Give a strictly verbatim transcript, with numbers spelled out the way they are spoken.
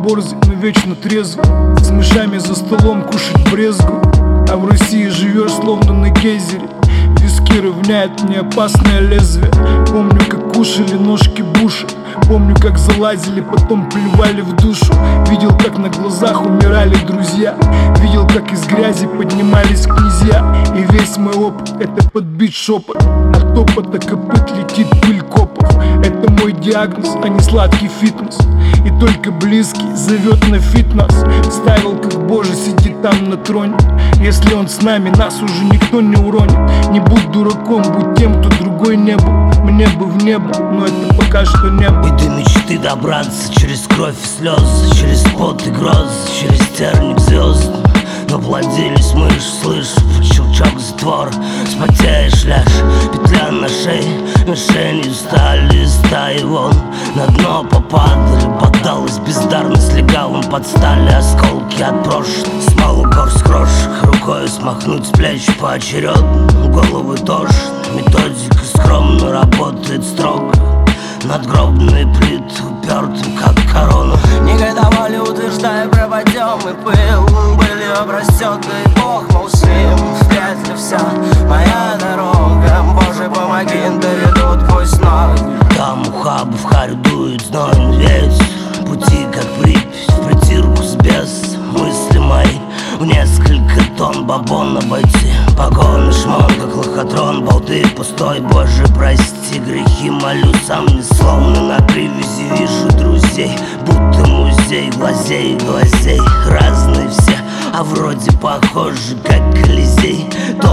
борзый, но вечно трезвый. С мышами за столом кушать брезгу. А в России живешь словно на гейзере. Виски равняет мне опасное лезвие. Помню, как кушали ножки Буша. Помню, как залазили, потом плевали в душу. Видел, как на глазах умирали друзья. Видел, как из грязи поднимались князья. И весь мой опыт — это подбит шепот. От топота копыт летит пыль копов. Это мой диагноз, а не сладкий фитнес. И только близкий зовет на фитнес. Ставил, как Боже сидит там на троне. Если он с нами, нас уже никто не уронит. Не будь дураком, будь тем, кто другой не был. Мне бы в небо, но это пока что небо. И до мечты добраться через кровь и слезы, через пот и грозы, через терник звезд. Но плодились мышь, слышь, щелчок затвора. Спотеешь, ляжь, петля на шее. Мишенью стали из стаи вон. На дно попадали, поддалась бездарность легавым. Подстали осколки от прошлого. Смолу гор с крошек, рукой смахнуть с плеч поочередно. Головы тошно, методика скромно работает строго. Надгробные плиты упертым, как корона. Никогда волю утверждая, проводим и пыл. Были обрастет, да и Бог молчим. Вряд ли вся моя дорога. Боже, помоги, доведут пусть ноги. Там у хаба в харю дует знойный ветер. Пути, как Припять, в притирку с бес. Мысли мои в несколько тонн бабон обойти. Погоны, шмон, как лохотрон, болты пустой. Боже, прости, грехи молю сам, не словно на привязи. Вижу друзей, будто музей, глазей, глазей. Разные все, а вроде похожи, как Колизей.